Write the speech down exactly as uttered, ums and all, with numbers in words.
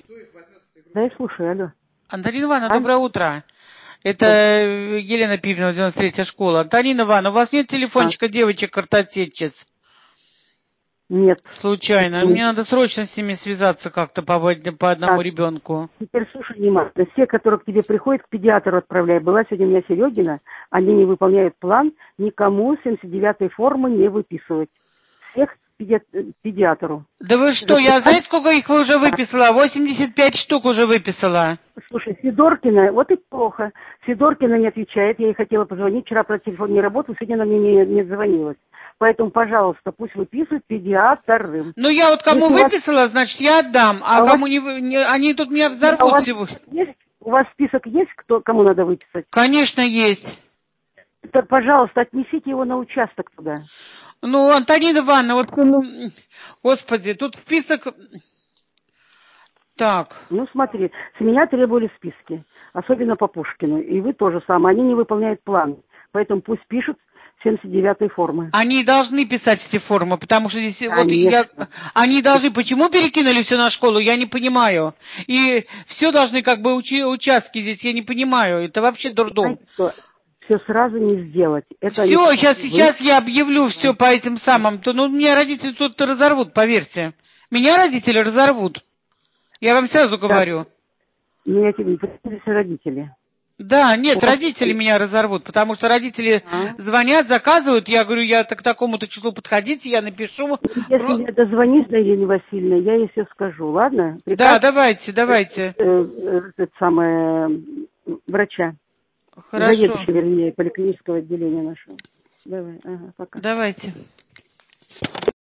Да, я слушаю, алло. Антонина Ивановна, А? доброе утро. Это Елена Пименова, девяносто третья школа. Антонина Ивановна, у вас нет телефончика А. девочек-картотечниц? Нет. Случайно. Нет. Мне надо срочно с ними связаться как-то по, по одному Так, ребенку. теперь слушай внимательно. Все, которые к тебе приходят, к педиатру отправляй. Была сегодня у меня Серегина, они не выполняют план, никому семьдесят девятой формы не выписывать. Всех педи... педиатру. Да вы что, я Записать? знаете, сколько их вы уже Да. выписала? восемьдесят пять штук уже выписала. Слушай, Федоркина, вот и плохо. Федоркина не отвечает, я ей хотела позвонить, вчера про телефон не работал, сегодня она мне не, не звонилась. Поэтому, пожалуйста, пусть выписывают педиатры. Ну, я вот кому Если у вас... выписала, значит, я отдам. А, А у вас... кому не, вы- не... Они тут меня А у взорвут вас всего. список есть? У вас список есть, кто, кому надо выписать? Конечно, есть. Так, пожалуйста, отнесите его на участок туда. Ну, Антонина Ивановна, вот, ну, господи, тут список... Так. Ну, смотри, с меня требовали списки, особенно по Пушкину. И вы тоже самое. Они не выполняют план. Поэтому пусть пишут семьдесят девятой формы. Они должны писать эти формы, потому что здесь вот я, Конечно. они должны, почему перекинули все на школу, я не понимаю. И все должны как бы учи, участки здесь, я не понимаю. Это вообще дурдом. Знаете что? Все сразу не сделать. Это Все, они... сейчас, Вы... сейчас я объявлю все по этим самым. То, ну, меня родители тут разорвут, поверьте. Меня родители разорвут. Я вам сразу Так, говорю. меня тебе не родители. Да, нет, У вас... родители меня разорвут, потому что родители А? звонят, заказывают, я говорю, я так, к такому-то числу подходите, я напишу. Если я дозвонюсь до Елены Васильевны, я ей все скажу, ладно? Да, Приказ давайте, э, давайте. э, э, это самое, врача, Хорошо. заведующего, вернее, поликлинического отделения нашего. Давай, ага, пока. Давайте.